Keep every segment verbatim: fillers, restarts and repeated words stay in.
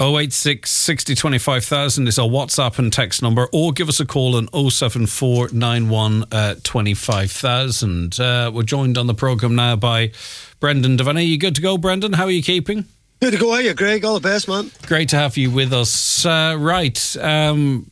oh eight six, sixty, twenty-five thousand is our WhatsApp and text number, or give us a call on oh seven four nine one twenty-five thousand. Uh, we're joined on the programme now by Brendan Devaney. You good to go, Brendan? How are you keeping? Good to go, are you, Greg? All the best, man. Great to have you with us. Uh, right, um,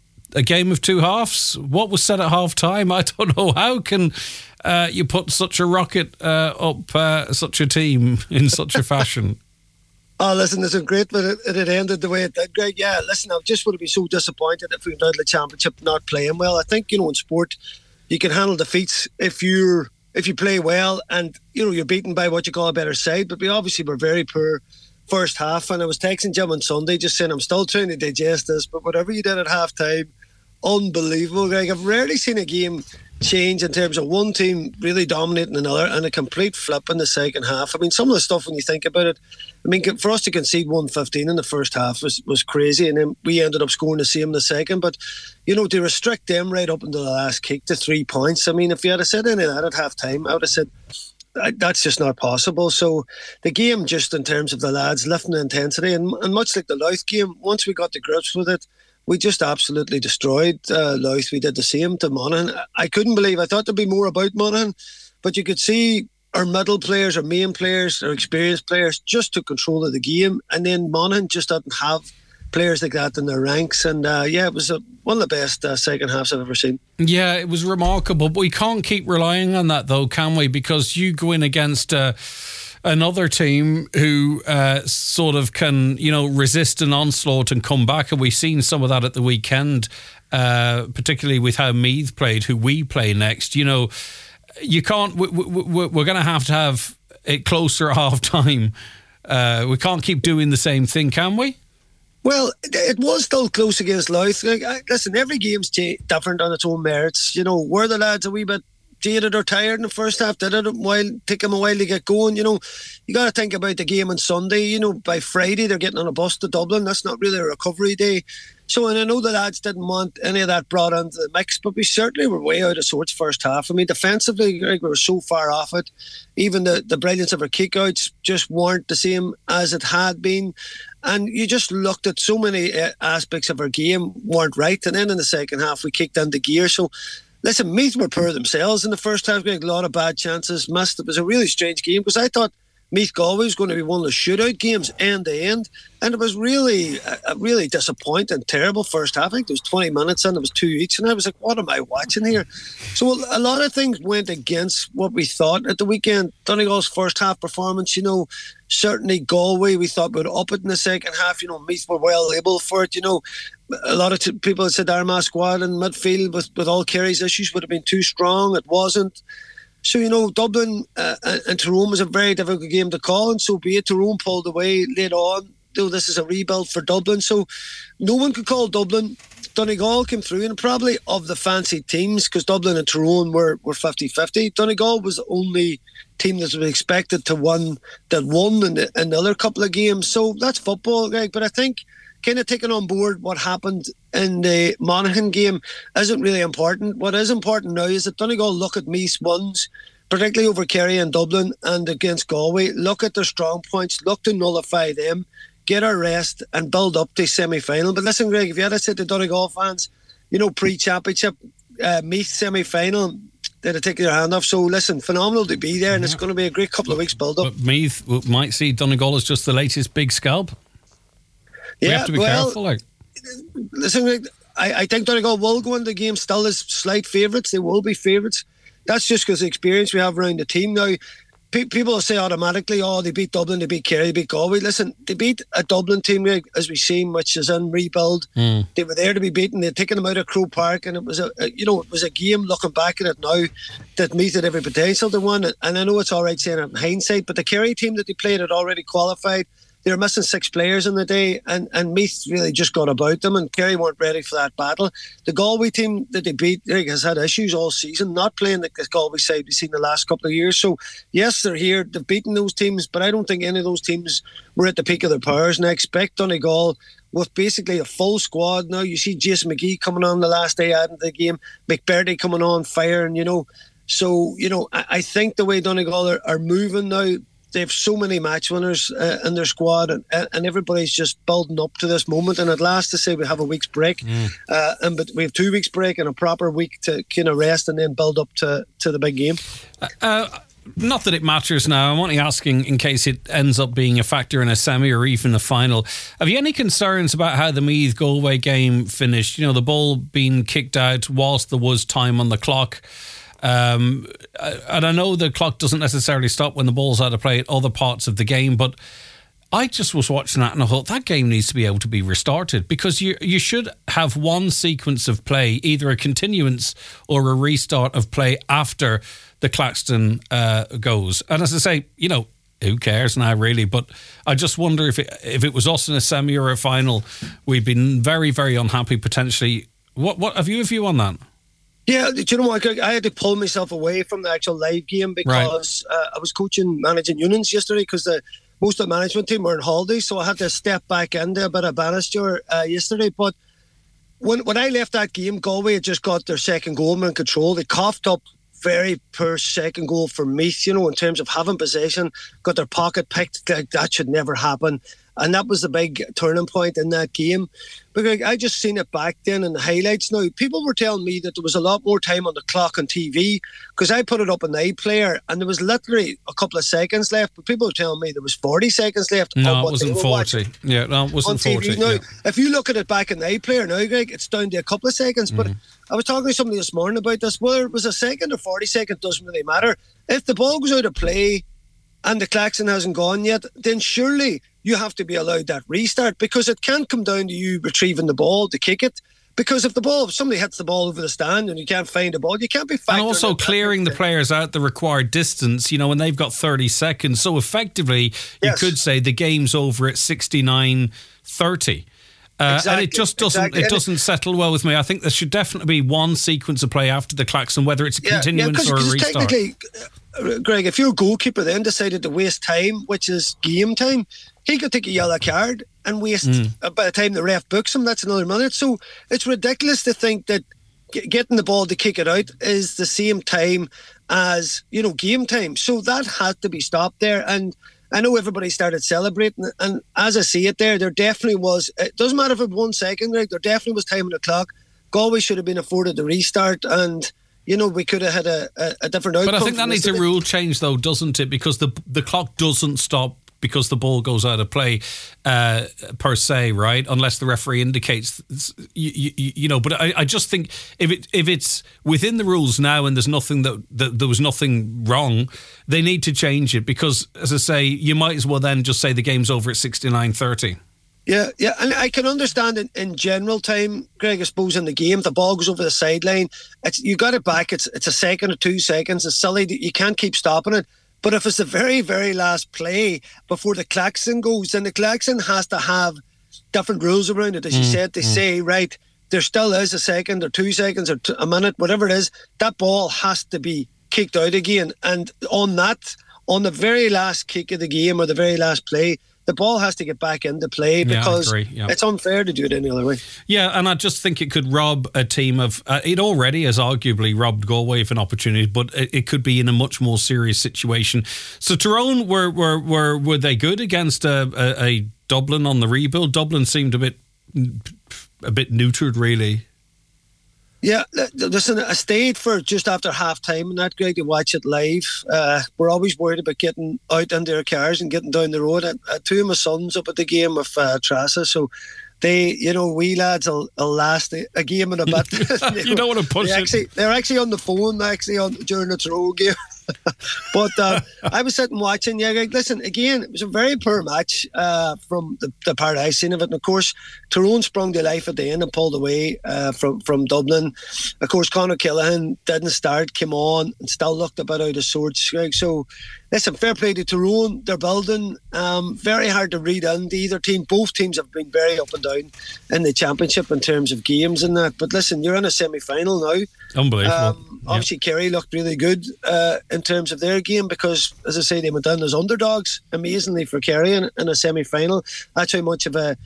a game of two halves. What was said at half time? I don't know. How can uh, you put such a rocket uh, up uh, such a team in such a fashion? Oh, listen, it's great but it, it ended the way it did, Greg. Yeah, listen, I just would have been so disappointed if we went out of the championship not playing well. I think, you know, in sport, you can handle defeats if you're if you play well and, you know, you're beaten by what you call a better side. But we obviously were very poor first half, and I was texting Jim on Sunday just saying I'm still trying to digest this, but whatever you did at half time, unbelievable, Greg. I've rarely seen a game change in terms of one team really dominating another and a complete flip in the second half. I mean, some of the stuff when you think about it, I mean, for us to concede one fifteen in the first half was, was crazy, and then we ended up scoring the same in the second. But, you know, to restrict them right up until the last kick to three points, I mean, if you had said any of that at half time, I would have said that's just not possible. So the game, just in terms of the lads lifting the intensity, and, and much like the Louth game, once we got to grips with it, we just absolutely destroyed uh, Louth. We did the same to Monaghan. I couldn't believe, I thought there'd be more about Monaghan, but you could see our middle players, our main players, our experienced players just took control of the game, and then Monaghan just didn't have players like that in their ranks. And uh, yeah, it was a, one of the best uh, second halves I've ever seen. Yeah, it was remarkable, but we can't keep relying on that though, can we? Because you go in against uh, another team who uh, sort of can, you know, resist an onslaught and come back, and we've seen some of that at the weekend, uh, particularly with how Meath played, who we play next. You know, you can't, we, we, we're going to have to have it closer at half time. Uh, we can't keep doing the same thing, can we? Well, it was still close against Louth. Like, listen, every game's different on its own merits. You know, were the lads a wee bit jaded or tired in the first half? Did it while take them a while to get going? You know, you got to think about the game on Sunday. You know, by Friday they're getting on a bus to Dublin. That's not really a recovery day. So, and I know the lads didn't want any of that brought into the mix, but we certainly were way out of sorts first half. I mean, defensively, Greg, we were so far off it. Even the, the brilliance of our kickouts just weren't the same as it had been. And you just looked at so many uh, aspects of our game weren't right. And then in the second half, we kicked into gear. So, listen, Meath were poor themselves in the first half. Greg, a lot of bad chances missed. It was a really strange game because I thought Meath Galway was going to be one of the shootout games end to end, and it was really a, a really disappointing, terrible first half. I think there was twenty minutes in, there was two each, and I was like, what am I watching here? So a lot of things went against what we thought at the weekend. Donegal's first half performance, you know, certainly Galway, we thought would up it in the second half. You know, Meath were well able for it. You know, a lot of t- people said the Armagh squad in midfield with, with all Kerry's issues would have been too strong. It wasn't. So, you know, Dublin uh, and Tyrone was a very difficult game to call, and so be it. Tyrone pulled away late on. You know, this is a rebuild for Dublin, so no one could call Dublin. Donegal came through, and probably of the fancy teams, because Dublin and Tyrone were, were fifty-fifty, Donegal was the only team that was expected to win, that won in the, in the other couple of games. So that's football, Greg. But I think kind of taking on board what happened in the Monaghan game isn't really important. What is important now is that Donegal look at Meath's wins, particularly over Kerry and Dublin and against Galway, look at their strong points, look to nullify them, get our rest and build up to semi-final. But listen, Greg, if you had said to Donegal fans, you know, pre-championship, uh, Meath semi-final, they'd have taken their hand off. So listen, phenomenal to be there, and it's going to be a great couple of weeks build-up. But Meath might see Donegal as just the latest big scalp. We yeah, have to be well, careful. Like. Listen, I, I think Donegal will go into the game still as slight favourites. They will be favourites. That's just because the experience we have around the team now. Pe- people will say automatically, oh, they beat Dublin, they beat Kerry, they beat Galway. Listen, they beat a Dublin team, as we've seen, which is in rebuild. Mm. They were there to be beaten. They'd taken them out of Croke Park, and it was a, a you know, it was a game, looking back at it now, that Meath had every potential to win. And I know it's all right saying it in hindsight, but the Kerry team that they played had already qualified. They were missing six players in the day, and, and Meath really just got about them, and Kerry weren't ready for that battle. The Galway team that they beat has had issues all season, not playing the Galway side we've seen the last couple of years. So, yes, they're here, they've beaten those teams, but I don't think any of those teams were at the peak of their powers, and I expect Donegal, with basically a full squad now. You see Jason McGee coming on the last day out of the game, McBurdy coming on fire, and, you know, so, you know, I, I think the way Donegal are, are moving now, they have so many match winners uh, in their squad, and, and everybody's just building up to this moment. And at last, to say we have a week's break, mm. uh, and but we have two weeks break and a proper week to kind of rest and then build up to, to the big game. Uh, uh, not that it matters now. I'm only asking in case it ends up being a factor in a semi or even a final. Have you any concerns about how the Meath Galway game finished? You know, the ball being kicked out whilst there was time on the clock. Um, and I know the clock doesn't necessarily stop when the ball's out of play at other parts of the game, but I just was watching that and I thought that game needs to be able to be restarted, because you you should have one sequence of play, either a continuance or a restart of play after the Claxton uh, goes. And as I say, you know, who cares now really, but I just wonder if it, if it was us in a semi or a final, we've been very, very unhappy potentially. What, what have you a view on that? Yeah, do you know what? I had to pull myself away from the actual live game because right. uh, I was coaching, managing unions yesterday because the most of the management team were on holiday, so I had to step back into a bit of Bannister uh, yesterday. But when when I left that game, Galway had just got their second goal in control. They coughed up very poor second goal for Meath, you know, in terms of having possession, got their pocket picked. Like, that should never happen. And that was the big turning point in that game. Because I just seen it back then in the highlights now. People were telling me that there was a lot more time on the clock on T V, because I put it up on the iPlayer and there was literally a couple of seconds left, but people were telling me there was forty seconds left. No, it wasn't forty. Yeah, no, it wasn't forty. Now, yeah. if you look at it back in the iPlayer now, Greg, it's down to a couple of seconds. But mm. I was talking to somebody this morning about this. Whether it was a second or forty seconds doesn't really matter. If the ball goes out of play and the klaxon hasn't gone yet, then surely you have to be allowed that restart, because it can't come down to you retrieving the ball to kick it. Because if the ball, if somebody hits the ball over the stand and you can't find the ball, you can't be factoring. And also clearing the players out the required distance, you know, when they've got thirty seconds. So effectively, you yes. could say the game's over at sixty-nine thirty. Uh, exactly, and it just doesn't exactly. it doesn't settle well with me. I think there should definitely be one sequence of play after the klaxon, whether it's a yeah, continuance yeah, or a restart. Technically, uh, Greg, if your goalkeeper then decided to waste time, which is game time, he could take a yellow card and waste, mm. uh, by the time the ref books him, that's another minute. So it's ridiculous to think that g- getting the ball to kick it out is the same time as, you know, game time. So that had to be stopped there. And I know everybody started celebrating, and as I see it there, there definitely was, it doesn't matter if it was one second, Greg, there definitely was time on the clock. Galway should have been afforded the restart, and, you know, we could have had a, a, a different outcome. But I think that needs a rule change, though, doesn't it? Because the the clock doesn't stop because the ball goes out of play, uh, per se, right? Unless the referee indicates, you, you, you know. But I, I just think if it if it's within the rules now and there's nothing that, that there was nothing wrong, they need to change it, because, as I say, you might as well then just say the game's over at sixty-nine thirty. Yeah, yeah, and I can understand in, in general time, Greg, I suppose in the game, the ball goes over the sideline, it's you got it back, it's it's a second or two seconds, it's silly, you can't keep stopping it. But if it's the very, very last play before the klaxon goes, then the klaxon has to have different rules around it. As mm, you said, they mm. say, right, there still is a second or two seconds or two, a minute, whatever it is, that ball has to be kicked out again. And on that, on the very last kick of the game or the very last play, the ball has to get back into play, because yeah, yeah. it's unfair to do it any other way. Yeah, and I just think it could rob a team of... Uh, it already has arguably robbed Galway of an opportunity, but it, it could be in a much more serious situation. So Tyrone, were were were, were they good against a, a, a Dublin on the rebuild? Dublin seemed a bit a bit neutered, really. Yeah, listen, I stayed for just after half time and that, Greg, to watch it live. Uh, we're always worried about getting out into our cars and getting down the road. I, I, two of my sons up at the game with uh, Trassa, so they, you know, we lads will, will last a, a game in a bit. you, you don't want to push they it. Actually, they're actually on the phone actually on during the Tyrone game. But uh, I was sitting watching. Yeah, listen, again, it was a very poor match uh, from the, the part I seen of it. And of course, Tyrone sprung to life at the end and pulled away uh, from, from Dublin. Of course, Conor Killihan didn't start, came on and still looked a bit out of sorts. So, listen, fair play to Tyrone. They're building. Um, very hard to read into either team. Both teams have been very up and down in the championship in terms of games and that. But listen, you're in a semi-final now. Unbelievable. Um, obviously, yep. Kerry looked really good uh, in terms of their game because, as I say, they went down as underdogs amazingly for Kerry in, in a semi-final. That's how much of a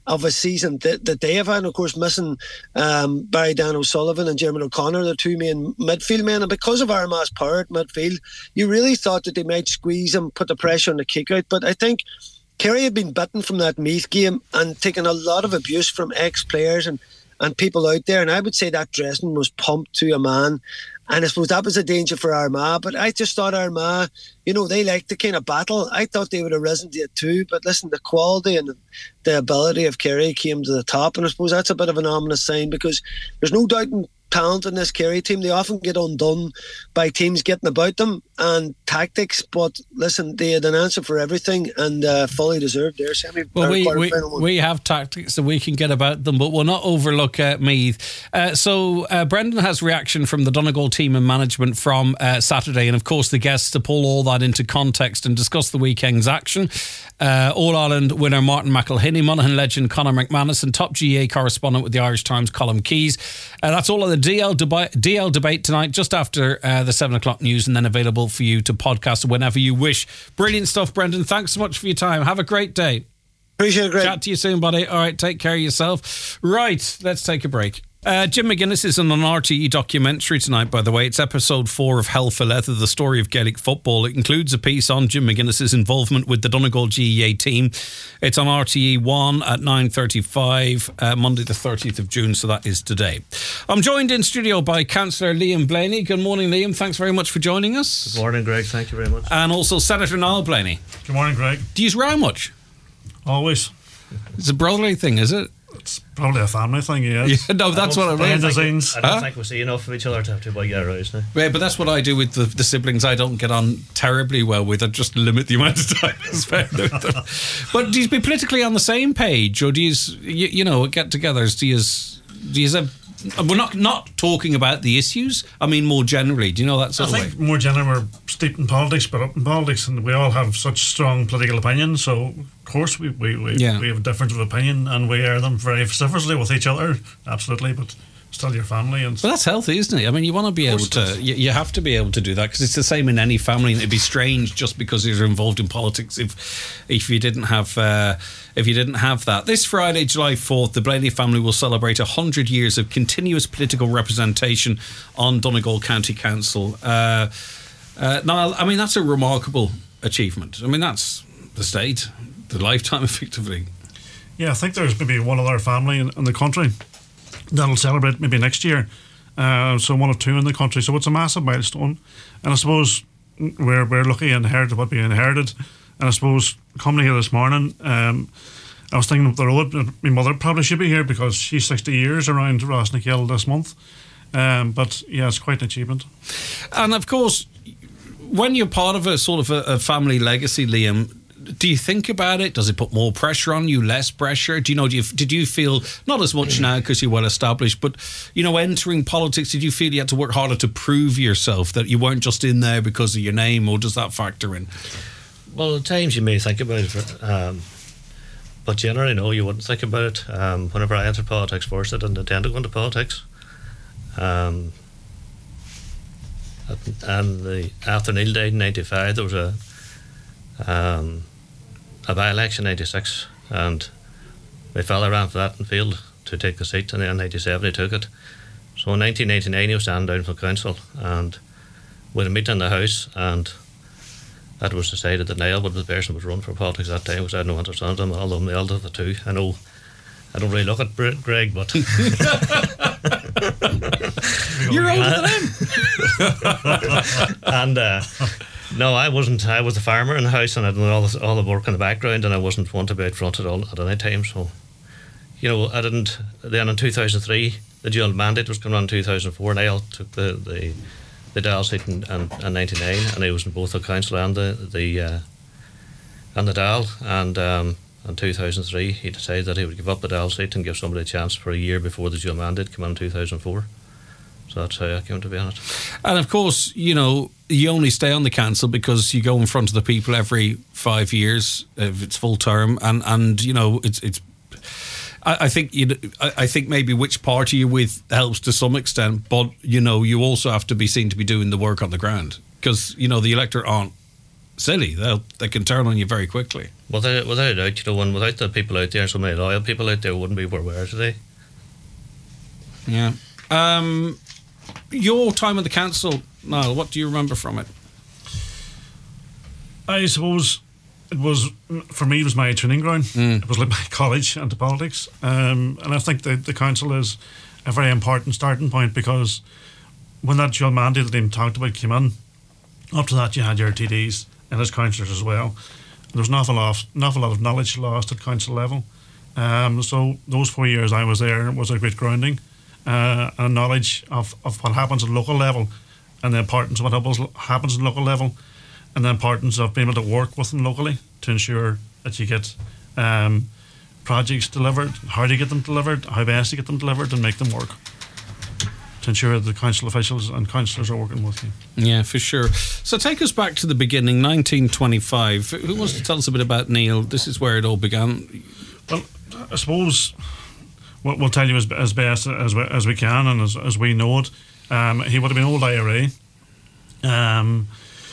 of a season that, that they have had. And of course, missing um, Barry Dan O'Sullivan and Jeremy O'Connor, the two main midfield men. And because of Armagh's power at midfield, you really thought that they might squeeze and put the pressure on the kick out. But I think Kerry had been bitten from that Meath game and taken a lot of abuse from ex-players and, and people out there. And I would say that dressing was pumped to a man. And I suppose that was a danger for Armagh. But I just thought Armagh, you know, they liked the kind of battle. I thought they would have risen to it too. But listen, the quality and the ability of Kerry came to the top. And I suppose that's a bit of an ominous sign, because there's no doubt in talent in this Kerry team. They often get undone by teams getting about them and tactics, but listen, they had an answer for everything and uh, fully deserved their semi. Well, we we, we have tactics that we can get about them, but we'll not overlook uh, Meath. Uh, so uh, Brendan has reaction from the Donegal team and management from uh, Saturday, and of course the guests to pull all that into context and discuss the weekend's action. Uh, All-Ireland winner Martin McElhinney, Monaghan legend Conor McManus, and top G A A correspondent with the Irish Times, Colm Keys. Uh, that's all of the D L, deba- D L debate tonight, just after uh, the seven o'clock news, and then available for you to podcast whenever you wish. Brilliant stuff, Brendan. Thanks so much for your time. Have a great day. Appreciate it, Greg. Chat to you soon, buddy. All right, take care of yourself. Right, let's take a break. Uh, Jim McGuinness is on an R T E documentary tonight, by the way. It's episode four of Hell for Leather, the story of Gaelic football. It includes a piece on Jim McGuinness's involvement with the Donegal G A A team. It's on R T E one at nine thirty-five, uh, Monday the thirtieth of June, so that is today. I'm joined in studio by Councillor Liam Blaney. Good morning, Liam. Thanks very much for joining us. Good morning, Greg. Thank you very much. And also Senator Niall Blaney. Good morning, Greg. Do you row much? Always. It's a brotherly thing, is it? It's probably a family thing, yeah. Yeah, no, that's I what I mean. I don't, Behind the think, scenes. I don't Huh? think we see enough of each other to have to buy get aroused now. Yeah, but that's what I do with the, the siblings I don't get on terribly well with. I just limit the amount of time I spend with them. But do you be politically on the same page, or do you, you, you know, get-togethers? Do you, do you have... We're not not talking about the issues. I mean, more generally. Do you know that sort I of think way? more generally we're steeped in politics, but up in politics, and we all have such strong political opinions. So, of course, we we, we, Yeah. we have a difference of opinion, and we air them very vociferously with each other. Absolutely, but still your family. And But that's healthy, isn't it? I mean, you want to be able course it to. is. You, you have to be able to do that, because it's the same in any family, and it'd be strange just because you're involved in politics if if you didn't have uh, if you didn't have that. This Friday, July fourth, the Blaney family will celebrate a hundred years of continuous political representation on Donegal County Council. Uh, uh, Niall, I mean, that's a remarkable achievement. I mean, that's the state, the lifetime, effectively. yeah, I think there's maybe one other family in, in the country that'll celebrate maybe next year. Uh, so one or two in the country. So it's a massive milestone. And I suppose we're we're lucky and inherited what we inherited. And I suppose coming here this morning, um, I was thinking of the road. My mother probably should be here because she's sixty years around Rosnakill this month. Um, but yeah, it's quite an achievement. And of course, when you're part of a sort of a, a family legacy, Liam, do you think about it? Does it put more pressure on you, less pressure? Do you know, do you, did you feel, not as much now because you're well established, but, you know, entering politics, did you feel you had to work harder to prove yourself, that you weren't just in there because of your name, or does that factor in? Well, at times you may think about it, um, but generally, no, you wouldn't think about it. Um, whenever I entered politics first, I didn't intend to go into politics. Um, and the, after Neil died in ninety-five, there was a um, a by-election in ninety-six, and my father ran for that and failed to take the seat, and then in ninety-seven he took it. So in nineteen ninety-nine he was standing down for council, and we had a meeting in the house, and that was decided that Niall would be the person who would run for politics at that time, because I had no interest in him, although I'm the elder of the two. I know I don't really look at Greg, but You're older than him. and uh, no, I wasn't. I was a farmer in the house, and I did all the, all the work in the background, and I wasn't one to be out front at all at any time. So, you know, I didn't. Then in two thousand three, the dual mandate was coming on in two thousand four. Niall took the the, the Dáil seat in, in, in ninety-nine, and he was in both the council and the the uh, and the Dáil. And um, in two thousand three, he decided that he would give up the Dáil seat and give somebody a chance for a year before the dual mandate came on in two thousand four. So that's how I came to be on it. And of course, you know, you only stay on the council because you go in front of the people every five years if it's full term, and and you know it's it's. I, I think you. I, I think maybe which party you're with helps to some extent, but you know you also have to be seen to be doing the work on the ground, because you know the electorate aren't silly. They they can turn on you very quickly. Without, without a doubt, you know, and without the people out there, so many loyal people out there, wouldn't be where we are today. Yeah. Um, your time at the council, Niall, what do you remember from it? I suppose it was, for me, it was my training ground. Mm. It was like my college into politics. Um, and I think the, the council is a very important starting point, because when that dual mandate that Liam talked about came in, up to that you had your T Ds and as councillors as well. There was an awful lot, an awful lot of knowledge lost at council level. Um, so those four years I was there was a great grounding uh, and knowledge of, of what happens at local level, and the importance of what happens, happens at local level, and the importance of being able to work with them locally to ensure that you get um, projects delivered, how to get them delivered, how best to get them delivered, and make them work, to ensure that the council officials and councillors are working with you. Yeah, for sure. So take us back to the beginning, nineteen twenty-five. Who wants to tell us a bit about Neil? This is where it all began. Well, I suppose we'll, we'll tell you as, as best as we, as we can and as, as we know it. Um, he would have been old I R A. Um,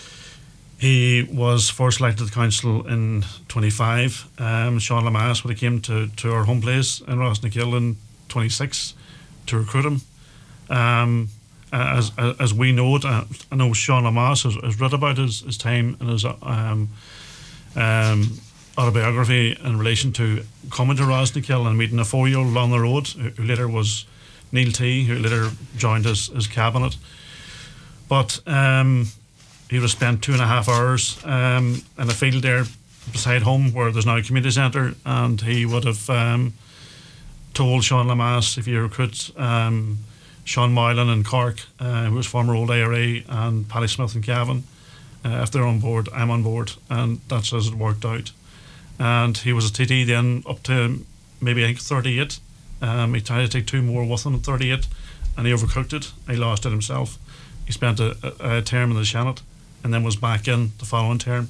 he was first elected to the council in twenty-five. Um, Sean Lamass would have came to, to our home place in Rossnakill in twenty-six to recruit him. Um, as, as as we know it, uh, I know Sean Lamass has, has read about his, his time and his um, um, autobiography in relation to coming to Rossnakill and meeting a four-year-old on the road who, who later was Neil T, who later joined his, his cabinet. But um, he would have spent two and a half hours um, in a field there beside home where there's now a community centre, and he would have um, told Sean Lamass, if you recruit um, Sean Moylan in Cork, uh, who was former old I R A, and Paddy Smith in Cavan, uh, if they're on board, I'm on board, and that's as it worked out. And he was a T D then up to maybe I think thirty-eight. Um, he tried to take two more with him at thirty-eight, and he overcooked it. He lost it himself. He spent a, a, a term in the Senate, and then was back in the following term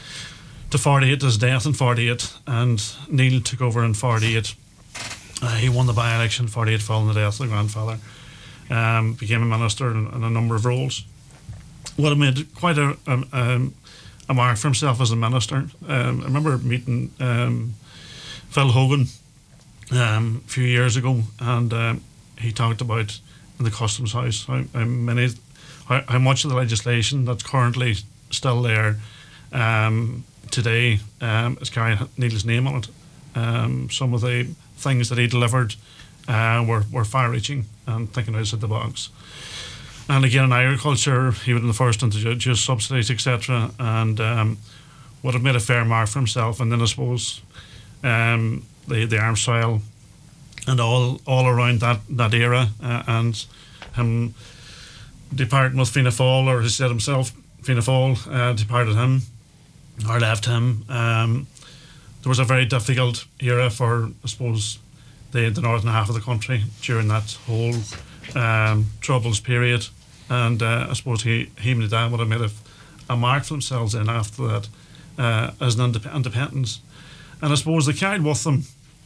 to forty-eight, his death in forty-eight, and Neil took over in forty-eight. Uh, he won the by-election in forty-eight following the death of the grandfather. Um, became a minister in, in a number of roles. Would have made quite a, a, um, a mark for himself as a minister. Um, I remember meeting um, Phil Hogan um, a few years ago, and um, he talked about in the Customs House how, how many, how, how much of the legislation that's currently still there um, today um, is carrying Neil's name on it. Um, some of the things that he delivered uh, were, were far-reaching and thinking outside the box. And again, in agriculture, he would have been the first to introduce subsidies, et cetera, and um, would have made a fair mark for himself. And then I suppose um, the the arms trial and all all around that that era, uh, and him departing with Fianna Fáil, or he said himself, Fianna Fáil uh, departed him or left him. Um, there was a very difficult era for, I suppose, the the northern half of the country during that whole um, Troubles period, and uh, I suppose he he and his dad would have made a, a mark for themselves in after that uh, as an indep- independence, and I suppose they carried with them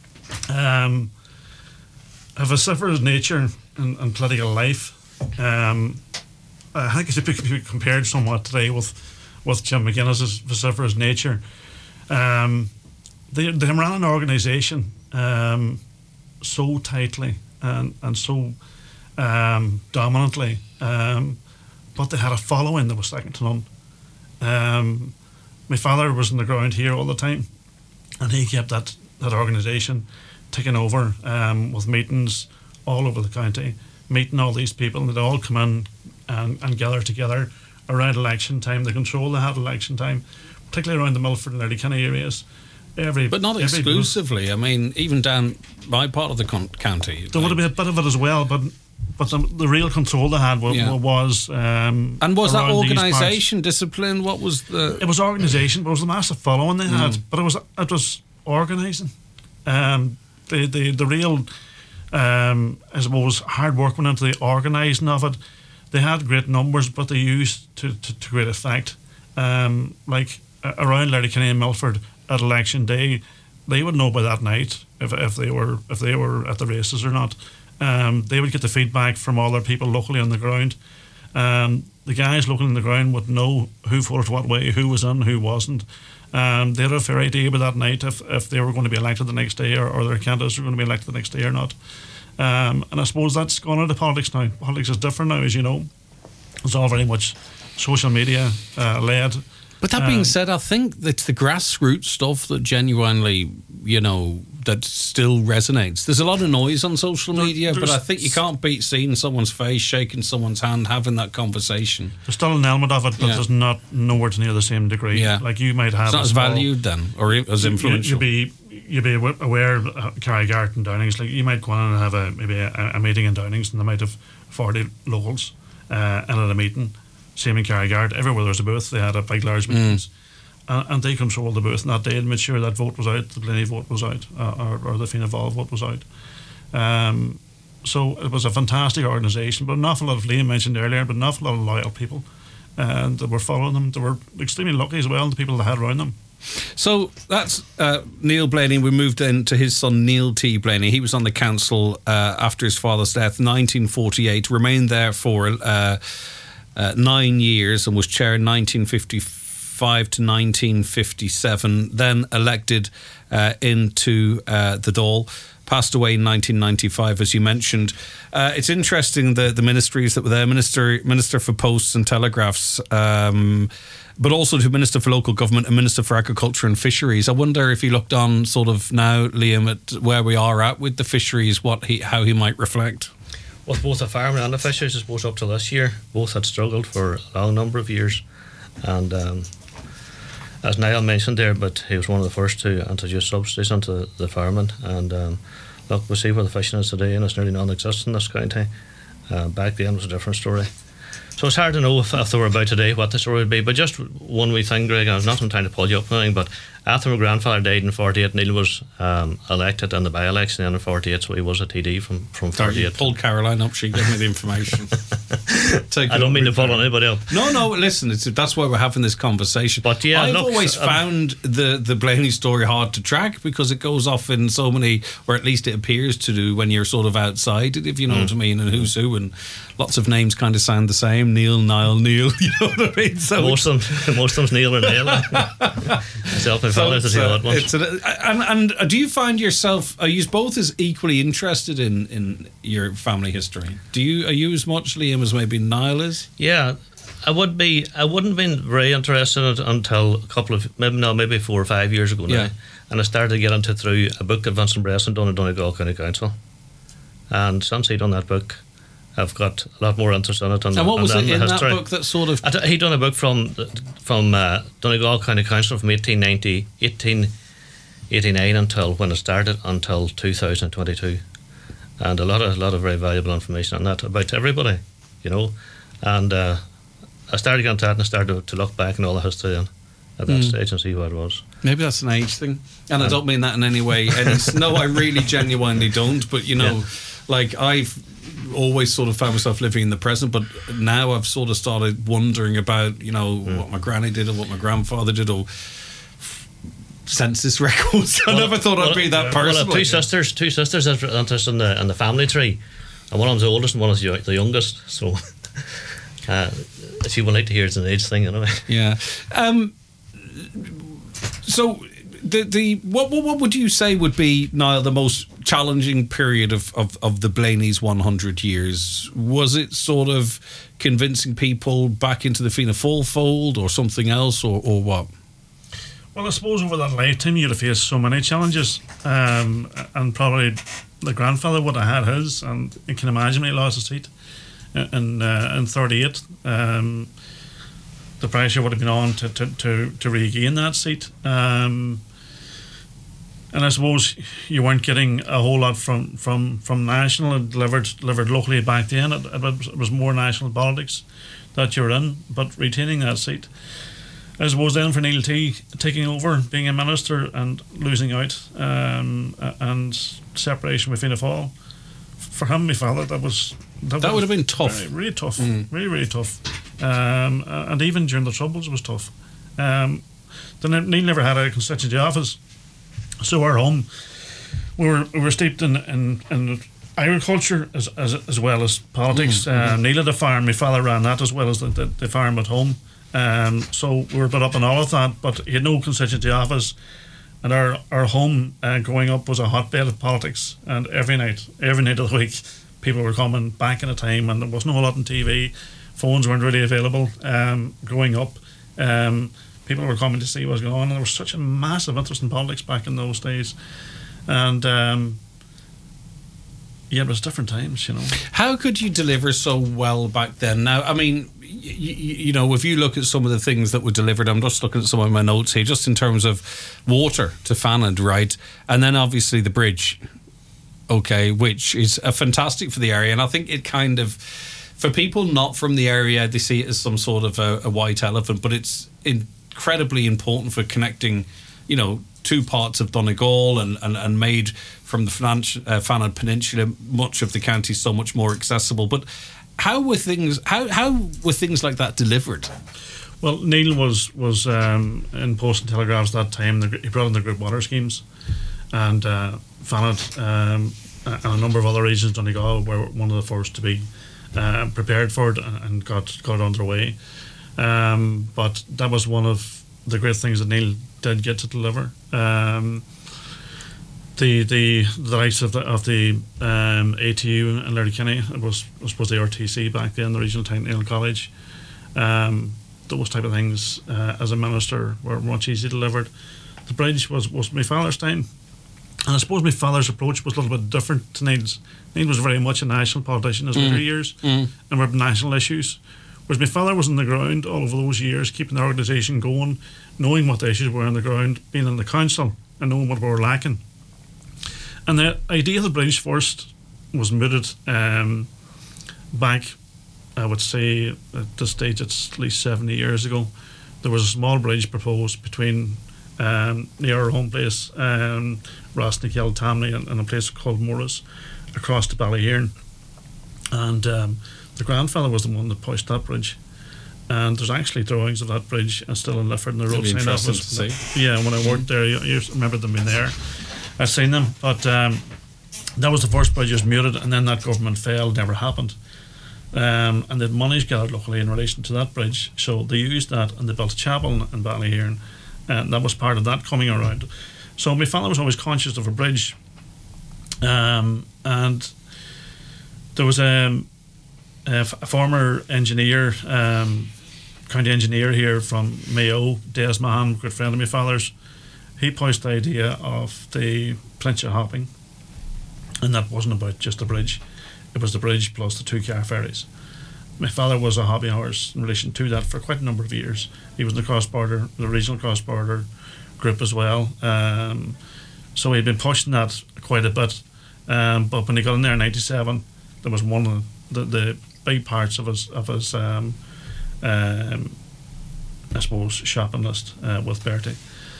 um, a vociferous nature in, in political life. Um, I think it could be compared somewhat today with with Jim McGuinness's vociferous nature. Um, they they ran an organisation um, so tightly and and so um, dominantly, um, but they had a following that was second to none. Um, my father was on the ground here all the time, and he kept that that organisation taken over um, with meetings all over the county, meeting all these people, and they'd all come in and, and gather together around election time. The control they had election time, particularly around the Milford and Letterkenny areas. Every, but not every exclusively. group. I mean, even down my part of the con- county. There like, would have been a bit of it as well, but but the, the real control they had was, yeah. was um, and was that organisation discipline? What was the? It was organisation, but it was the massive following they had. Mm. But it was it was organising. Um, the the the real, um, I suppose, hard work went into the organising of it. They had great numbers, but they used to to, to great effect. Um, like uh, around Letterkenny and Milford. At election day, they would know by that night if if they were if they were at the races or not. Um, they would get the feedback from all their people locally on the ground, Um, the guys looking in the ground would know who voted what way, who was in, who wasn't. Um, they had a fair idea about that night if, if they were going to be elected the next day or, or their candidates were going to be elected the next day or not. Um, and I suppose that's gone into politics now. Politics is different now, as you know. It's all very much social media uh, led. But that being Um, said, I think it's the grassroots stuff that genuinely, you know, that still resonates. There's a lot of noise on social There- media, but I there's- think you can't beat seeing someone's face, shaking someone's hand, having that conversation. There's still an element of it, but Yeah. there's not nowhere to near the same degree. Yeah. Like you might have It's not a as small- valued then, or as you- influential. You'd be you'd be awa- aware of uh, Carrigart and Downings. Like you might go on and have a maybe a, a meeting in Downings, and they might have forty locals, uh, and at a meeting, same in Carrigart. Everywhere there's a booth, they had a big large meetings. And, and they controlled the booth, and that day and made sure that vote was out, the Blenny vote was out, uh, or, or the Fianna Fáil vote was out. Um, so it was a fantastic organisation, but an awful lot of, Liam mentioned earlier, but an awful lot of loyal people, and they were following them. They were extremely lucky as well, the people they had around them. So that's uh, Neil Blaney. We moved into his son, Neil T. Blaney. He was on the council uh, after his father's death, nineteen forty-eight, remained there for uh, uh, nine years and was chair in nineteen fifty-five to nineteen fifty-seven, then elected uh, into uh, the Dáil. Passed away in nineteen ninety-five, as you mentioned. Uh, it's interesting the the ministries that were there: minister minister for Posts and Telegraphs, um, but also to Minister for Local Government and Minister for Agriculture and Fisheries. I wonder if you looked on sort of now, Liam, at where we are at with the fisheries, what he how he might reflect. Well, both the farmer and the fishers, I suppose, up to this year, both had struggled for a long number of years, and. Um, As Niall mentioned there, but he was one of the first to introduce subsidies into the farming. And um, look, we see where the fishing is today, and it's nearly non-existent in this county. Uh, back then was a different story. So it's hard to know if, if they were about today what the story would be. But just one wee thing, Greg, and I'm not trying to pull you up or anything, but after my grandfather died in forty-eight, Neil was um, elected in the by-election in forty-eight, so he was a T D from, from Sorry, you forty-eight. pulled Caroline up. She gave me the information. Take I it don't up mean to with pull her. on anybody up. No, no, listen, it's, that's why we're having this conversation. But yeah, I've look, always um, found the, the Blaney story hard to track because it goes off in so many, or at least it appears to do when you're sort of outside it, if you know Mm. what I mean, and who's who, and lots of names kind of sound the same. Neil, Niall, Neil, you know what I mean? So Most of them, most of them's Neil or Neil. Myself and so father, it's, to uh, the odd it's ones. a, and, and do you find yourself, are you both as equally interested in, in your family history? Do you, are you as much, Liam, as maybe Niall is? Yeah, I would be. I wouldn't have been very interested in it until a couple of maybe no, maybe four or five years ago now. Yeah. And I started to get into it through a book that Vincent Bresson done at Donegal County Council. And since he done that book, I've got a lot more interest in it. And, And what was and it the in that history. book that sort of... I d- he done a book from from uh, Donegal County Council from eighteen ninety, eighteen eighty-nine until when it started until two thousand twenty-two, and a lot of a lot of very valuable information on that about everybody, you know. And uh, I started getting to that and I started to, to look back in all the history then at that Mm. stage and see what it was. Maybe that's an age thing. And I don't mean that in any way. Any, no, I really genuinely don't. But, you know, Yeah. like I've always sort of found myself living in the present. But now I've sort of started wondering about, you know, Mm. what my granny did or what my grandfather did or census records. I Well, never thought I'd well, be that Well, I person. have two sisters, two sisters that are interested in the, in the family tree. And one of them's the oldest and one is the the youngest. So uh, she would like to hear it's an age thing, anyway. Yeah. Um, so the the what, what what would you say would be, Niall, the most challenging period of, of, of the Blaney's one hundred years? Was it sort of convincing people back into the Fianna Fáil fold or something else or, or what? Well, I suppose over that lifetime you'd have faced so many challenges, um, and probably the grandfather would have had his, and you can imagine when he lost his seat in uh, in thirty-eight. Um, the pressure would have been on to to, to, to regain that seat, um, and I suppose you weren't getting a whole lot from from, from national. It delivered delivered locally back then. It, it, was, it was more national politics that you were in, but retaining that seat. I suppose then for Neil T taking over, being a minister and losing out, um, and separation with Fianna Fáil, for him, my father, that was That would have been tough. very, really tough, Mm. really really tough, um, and even during the Troubles it was tough. Um, then Neil never had a constituency office, so our home, we were we were steeped in in, in agriculture as, as as well as politics. Mm-hmm. Um, Neil had a farm. My father ran that as well as the, the, the farm at home. Um, so we were brought up in all of that, but he had no constituency office. And our, our home uh, growing up was a hotbed of politics. And every night, every night of the week, people were coming back in a time, and there wasn't a whole lot on T V. Phones weren't really available. Um, growing up, um, people were coming to see what was going on, and there was such a massive interest in politics back in those days. And um, yeah, it was different times, you know. How could you deliver so well back then? Now, I mean, you, you know, if you look at some of the things that were delivered, I'm just looking at some of my notes here, just in terms of water to Fanad, right? And then obviously the bridge, okay, which is a fantastic for the area. And I think it kind of, for people not from the area, they see it as some sort of a, a white elephant, but it's incredibly important for connecting, you know, two parts of Donegal and, and, and made from the uh, Fanad Peninsula much of the county so much more accessible. But how were things how, how were things like that delivered? Well, Neil was was um, in Post and Telegraphs that time. The, he brought in the group water schemes, and uh, Fanad um, and a number of other regions, Donegal, were one of the first to be uh, prepared for it and got got underway. Um, but that was one of the great things that Neil did get to deliver. Um, the the the likes of the of the um, A T U in Letterkenny, it was I suppose the R T C back then, the Regional Technical College. Um, those type of things uh, as a minister were much easier delivered. The bridge was, was my father's time, and I suppose my father's approach was a little bit different to Neil's. Neil was very much a national politician in his later mm. years mm. and with national issues. Whereas my father was on the ground all over those years, keeping the organisation going, knowing what the issues were on the ground, being in the council and knowing what we were lacking. And the idea of the bridge first was mooted um, back, I would say, at this stage, it's at least seventy years ago. There was a small bridge proposed between um, near our home place, um, Rosnikel, Tamney, and, and a place called Morris, across to Ballyhearn. And um, the grandfather was the one that pushed that bridge, and there's actually drawings of that bridge uh, still in Lifford in the road sign office. To see. Yeah, when I worked there, you, you remember them being there. I've seen them, but um, that was the first bridge was muted, and then that government failed, never happened. Um, and the money's gathered locally in relation to that bridge, so they used that and they built a chapel in, in Ballyhearn, and that was part of that coming around. So my father was always conscious of a bridge, um, and there was a. A, f- a former engineer, um, county engineer here from Mayo, Des Mahan, good friend of my father's, he pushed the idea of the Plincha hopping, and that wasn't about just a bridge, it was the bridge plus the two car ferries. My father was a hobby horse in relation to that for quite a number of years. He was in the cross-border, the regional cross-border group as well, um, so he'd been pushing that quite a bit, um, but when he got in there in ninety-seven, there was one of the, the big parts of his of his um, um, I suppose shopping list uh, with Bertie,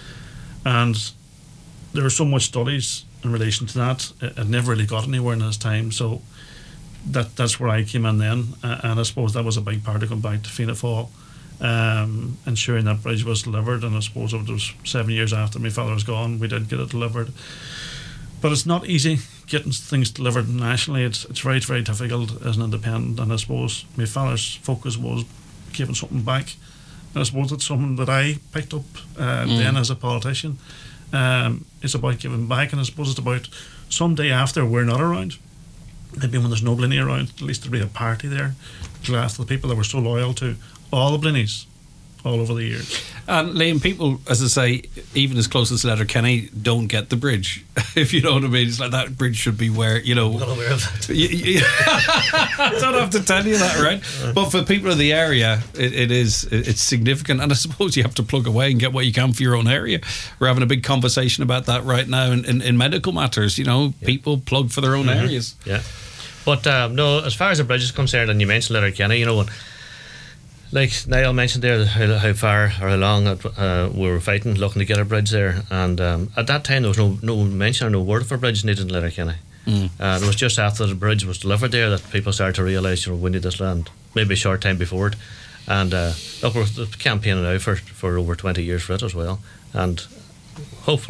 and there were so much studies in relation to that. It, it never really got anywhere in his time, so that that's where I came in then, uh, and I suppose that was a big part of going back to Fianna Fáil, um, ensuring that bridge was delivered. And I suppose it was seven years after my father was gone, we did get it delivered. But it's not easy getting things delivered nationally. It's it's very, very difficult as an independent. And I suppose my father's focus was giving something back. And I suppose it's something that I picked up uh, mm. then as a politician. Um, it's about giving back, and I suppose it's about someday after we're not around, maybe when there's no Blinny around, at least there'll be a party there to last the people that were so loyal to all the Blinnies all over the years. And Liam, people, as I say, even as close as Letterkenny, don't get the bridge. If you know what I mean, it's like that bridge should be where, you know. I'm not aware of that. You, you, I don't have to tell you that, right? But for people of the area, it, it is it's significant, and I suppose you have to plug away and get what you can for your own area. We're having a big conversation about that right now in, in, in medical matters. You know, yeah. People plug for their own mm-hmm. areas. Yeah, but um, no, as far as the bridge is concerned, and you mentioned Letterkenny, you know, when, like Niall mentioned there, how, how far or how long uh, we were fighting, looking to get a bridge there, and um, at that time there was no no mention or no word of a bridge needed in Letterkenny. Mm. Uh, it was just after the bridge was delivered there that people started to realise, you know, we need this land. Maybe a short time before it, and uh, look, we're campaigning now for for over twenty years for it as well, and hopefully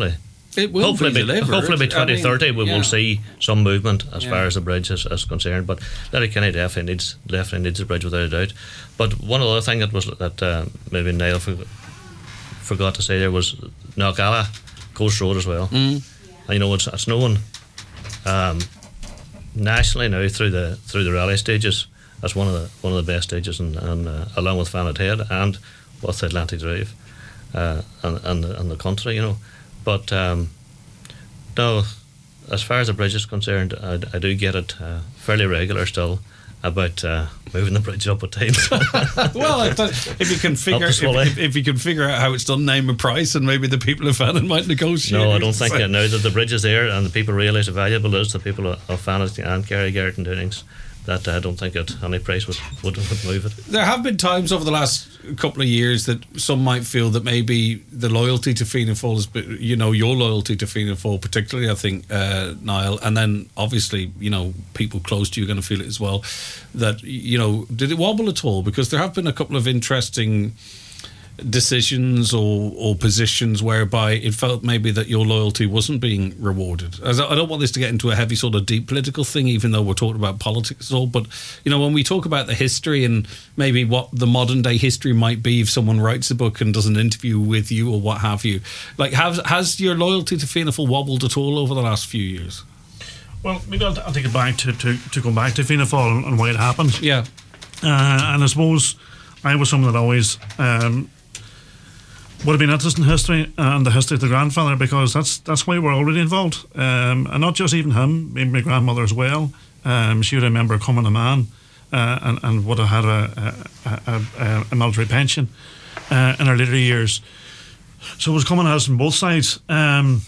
It will hopefully be by, delivered. hopefully by I twenty thirty mean, we yeah. will see some movement as Yeah. far as the bridge is, is concerned. But Letterkenny definitely needs definitely needs the bridge without a doubt. But one other thing that was that uh, maybe Niall for, forgot to say there was Knockalla Coast Road as well. Mm. And you know it's, it's known um, nationally now through the through the rally stages as one of the one of the best stages, and, and uh, along with Fannet Head and with Atlantic Drive uh, and and the, and the country, you know. But um, no, as far as the bridge is concerned, I, I do get it uh, fairly regular still about uh, moving the bridge up at times. Well, if, that, if you can figure Up if, to Swally. if, if you can figure out how it's done, name a price, and maybe the people of Fannin might negotiate. No, I don't think So- that now that the bridge is there and the people realise how valuable it is, the people of of Fannet and Kerry Garrett Downings, that I don't think that any price would, would, would move it. There have been times over the last couple of years that some might feel that maybe the loyalty to Fianna Fáil is, you know, your loyalty to Fianna Fáil particularly, I think, uh, Niall, and then obviously, you know, people close to you are going to feel it as well, that, you know, did it wobble at all? Because there have been a couple of interesting decisions or, or positions whereby it felt maybe that your loyalty wasn't being rewarded. As I I don't want this to get into a heavy sort of deep political thing, even though we're talking about politics at all, but you know, when we talk about the history and maybe what the modern day history might be if someone writes a book and does an interview with you or what have you, like has, has your loyalty to Fianna Fáil wobbled at all over the last few years? Well, maybe I'll, I'll take it back to, to, to go back to Fianna Fáil and, and why it happened. Yeah. Uh, and I suppose I was someone that always um, would have been interested in history and the history of the grandfather, because that's that's why we're already involved. Um, and not just even him, maybe my grandmother as well. Um, she would remember coming a man uh, and, and would have had a, a, a, a military pension uh, in her later years. So it was coming at us from both sides. Um,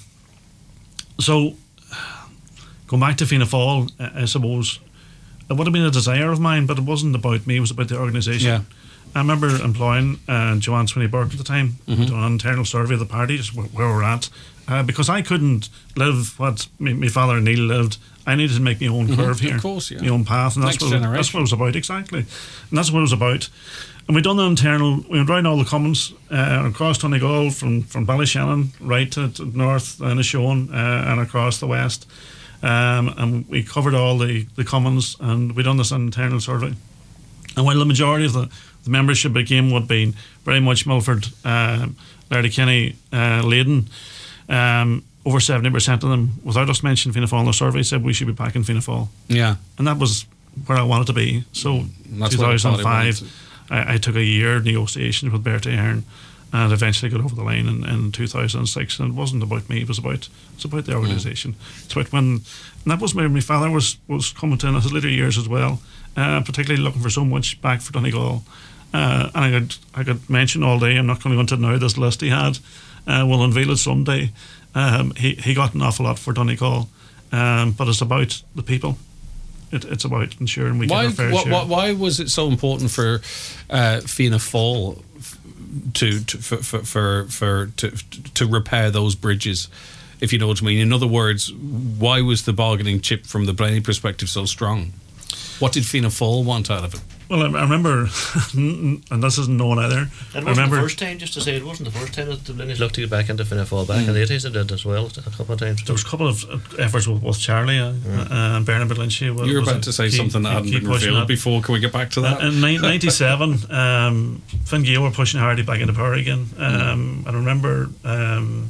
so going back to Fianna Fáil, I suppose, it would have been a desire of mine, but it wasn't about me, it was about the organisation. Yeah. I remember employing uh, Joanne Swinney Burke at the time, mm-hmm. doing an internal survey of the party, just where, where we're at. Uh, because I couldn't live what my, my father Neil lived. I needed to make my own Mhm, curve here, of course, yeah. my own path, and that's Next what, generation. that's what it was about, exactly. And that's what it was about. And we done the internal, we went round all the commons, uh, across Donegal, from, from Ballyshannon, right to, to north, Inishowen, uh, and across the west. Um, and we covered all the, the commons, and we done this internal survey. And while the majority of the, the membership became what being very much Milford, um, Letterkenny, uh, Leyden, um, over seventy percent of them, without us mentioning Fianna Fáil in the survey, said we should be back in Fianna Fáil. Yeah. And that was where I wanted to be. So, That's what I thought it two thousand five, wanted. I, I took a year negotiations with Bertie Ahern, and eventually got over the line in, in two thousand six. And it wasn't about me; it was about it's about the organisation. Mm. It's about when, and that was where my father was was coming to in his later years as well, uh, particularly looking for so much back for Donegal. Uh, and I could I could mention all day. I'm not going to go into now this list he had. Uh, we'll unveil it someday. Um, he he got an awful lot for Donegal, um, but it's about the people. It, it's about ensuring we Why, get our fair wh- share. wh- why was it so important for uh, Fianna Fáil f- to, to for for for, for to, to repair those bridges, if you know what I mean? In other words, why was the bargaining chip from the Blaney perspective so strong? What did Fianna Fáil want out of it? Well, I, I remember, and this isn't known either. It I wasn't remember the first time, just to say, it wasn't the first time that the Blennies looked to get back into Fianna Fáil. Back in the eighties, they did as well, a couple of times. there was a couple of efforts with, with Charlie uh, Yeah. and Bernard Lynch. You were about to say something that hadn't been revealed before. Can we get back to that? Uh, in ninety-seven, um, Finn Gael were pushing Hardy back into power again. Um, I remember um,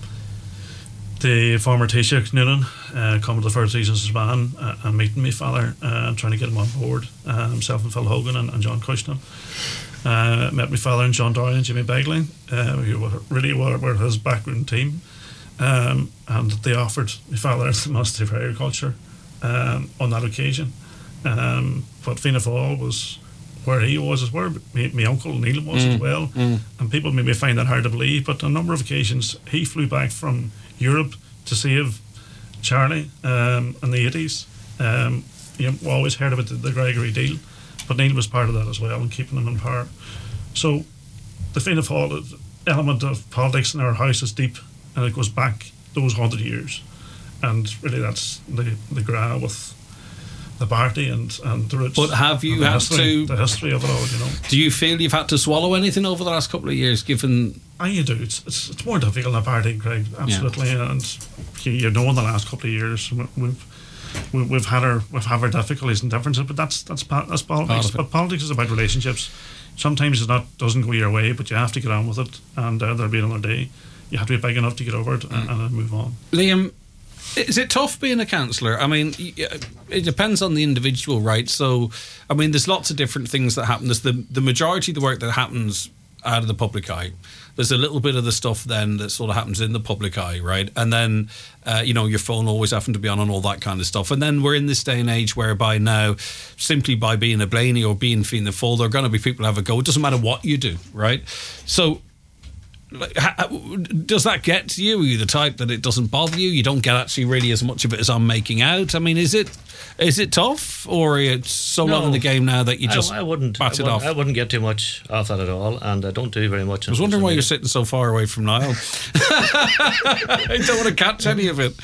the former Taoiseach Noonan uh, coming to the first season as man uh, and meeting my father uh, and trying to get him on board. Uh, himself and Phil Hogan and, and John Cushnan. Uh, met my father and John Doyle and Jimmy Begley, uh, who were really were, were his background team. Um, and they offered my father the Ministry for Agriculture um, on that occasion. Um, but Fianna Fáil was where he was, is where my, my uncle Neil was Mm, as well. mm. And people maybe find that hard to believe, but on a number of occasions he flew back from Europe to save Charlie um, in the eighties. Um, you know, we always heard about the, the Gregory deal, but Neil was part of that as well and keeping them in power. So the Fianna Fáil element of politics in our house is deep, and it goes back those hundred years. And really that's the, the gra with the party and, and the roots. But have you and the had history, to- the history of it all, you know. Do you feel you've had to swallow anything over the last couple of years, given Ah, you do. It's, it's it's more difficult in a party, Craig. Absolutely, yeah. And you, you know, in the last couple of years, we've we've, we've had our we've had our difficulties and differences, but that's that's that's politics. But politics is about relationships. Sometimes it's not doesn't go your way, but you have to get on with it, and uh, there'll be another day. You have to be big enough to get over it and, and move on. Liam, is it tough being a councillor? I mean, it depends on the individual, right? So, I mean, there's lots of different things that happen. There's the the majority of the work that happens out of the public eye. There's a little bit of the stuff then that sort of happens in the public eye, right? And then, uh, you know, your phone always having to be on and all that kind of stuff. And then we're in this day and age whereby now, simply by being a Blaney or being Fianna Fáil, there are going to be people who have a go. It doesn't matter what you do, right? So, like, how, does that get to you? Are you the type that it doesn't bother you? You don't get actually really as much of it as I'm making out? I mean, is it is it tough, or are you so no, long in the game now that you just I, I wouldn't, bat I it off? I wouldn't get too much off that at all, and I don't do very much. I was wondering why you're sitting so far away from Niall. I don't want to catch any of it.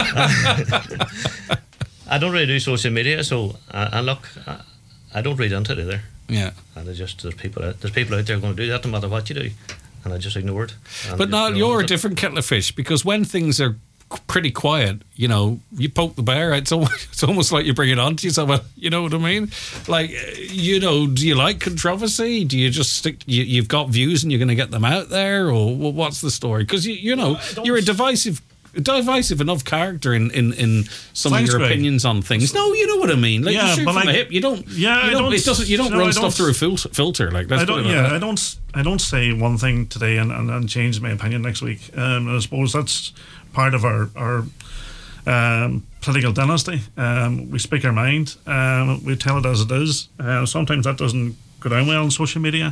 I don't really do social media, so uh, and look, I, I don't read into it either. Yeah, and it's just there's people out, there's people out there going to do that no matter what you do. And I just ignored. But now you're a different kettle of fish, because when things are pretty quiet, you know, you poke the bear. It's almost, it's almost like you bring it on to yourself. You know what I mean? Like, you know, do you like controversy? Do you just stick? You, you've got views and you're going to get them out there, or what's the story? Because you, you know, you're a divisive. divisive enough character in, in, in some Thanks, of your Greg. opinions on things. No, you know what I mean. Like, yeah, you shoot but from like, the hip. You don't. Yeah, you don't, don't. It doesn't. You don't no, run stuff through a filter. filter like that's. I don't. Yeah, I don't. I don't say one thing today and, and, and change my opinion next week. Um, I suppose that's part of our our um, political dynasty. Um, we speak our mind. Um, we tell it as it is. Uh, sometimes that doesn't go down well on social media.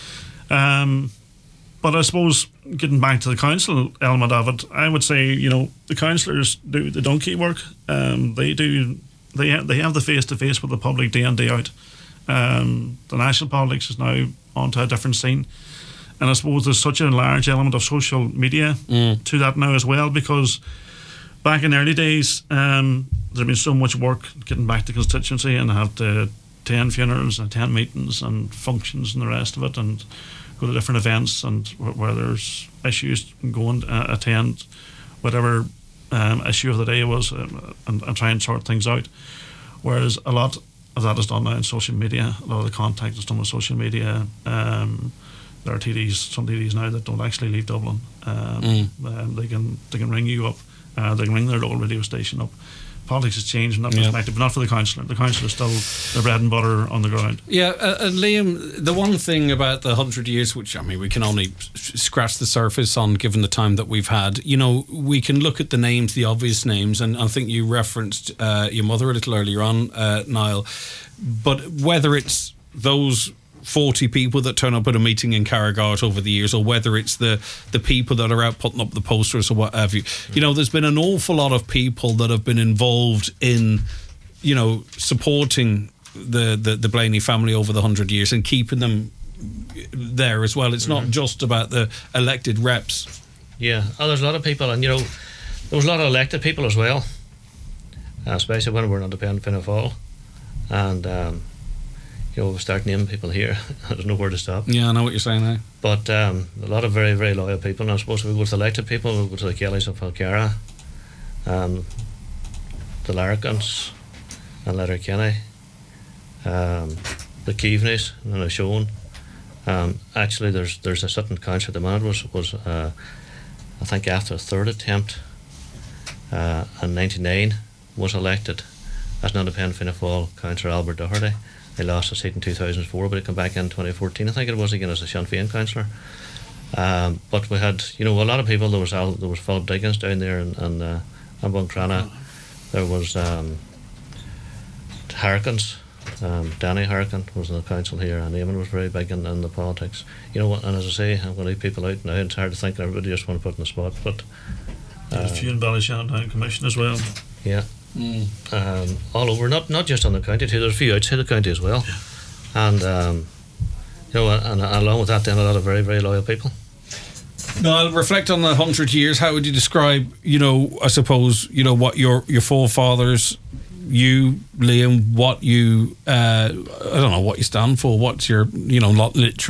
Um. But I suppose, getting back to the council element of it, I would say, you know, the councillors do the donkey work. Um, they do, they have, they have the face to face with the public day in, day out. Um, the national politics is now onto a different scene, and I suppose there's such a large element of social media mm. to that now as well. Because back in the early days, um, there's been so much work getting back to constituency, and I have to attend funerals and attend meetings and functions and the rest of it, and go to different events, and where there's issues, go and uh, attend whatever um, issue of the day was, uh, and, and try and sort things out. Whereas a lot of that is done now in social media. A lot of the contact is done with social media. Um, there are T Ds, some T Ds now that don't actually leave Dublin. Um, mm. um, they can they can ring you up. Uh, they can ring their local radio station up. Politics has changed in that yeah. perspective, but not for the councillor. The councillor is still the bread and butter on the ground. Yeah, uh, and Liam, the one thing about the hundred years, which I mean, we can only scratch the surface on given the time that we've had. You know, we can look at the names, the obvious names, and I think you referenced uh, your mother a little earlier on, uh, Niall. But whether it's those forty people that turn up at a meeting in Carrigart over the years, or whether it's the the people that are out putting up the posters or what have you, you know, there's been an awful lot of people that have been involved in, you know, supporting the the, the Blaney family over the hundred years and keeping them there as well. It's mm-hmm. not just about the elected reps. Yeah, oh, there's a lot of people, and you know, there was a lot of elected people as well, uh, especially when we were in independent Fianna Fáil, and um, you know, we start naming people here. There's nowhere to stop. Yeah, I know what you're saying now. But um, a lot of very, very loyal people. And I suppose if we go to the elected people, we'll go to the Kellys of Falcara, um, the Larrikins and Letterkenny, um, the Keaveneys and O'Showen. Um, actually, there's there's a certain councillor at the minute was, was uh, I think after a third attempt uh, in ninety-nine was elected as an independent Fianna Fáil councillor, Albert Doherty. He lost a seat in two thousand four, but he came back in twenty fourteen, I think it was, again as a Sinn Féin councillor. Um, but we had, you know, a lot of people. There was Al, there was Philip Diggins down there, and and uh, in Buncrana. There was um, Harkins, um, Danny Harkin was in the council here, and Eamon was very big in, in the politics. You know, and as I say, I'm going to leave people out now. It's hard to think, and everybody just want to put in the spot. But uh, a few in Ballyshannon Commission as well. Yeah. Mm. Um, all over, not not just on the county too. There's a few outside the county as well, yeah. and um, you know, and, and along with that, then a lot of very very loyal people. Now, I'll reflect on the hundred years. How would you describe, you know, I suppose, you know, what your your forefathers, you, Liam, what you, uh, I don't know what you stand for. What's your, you know, not literally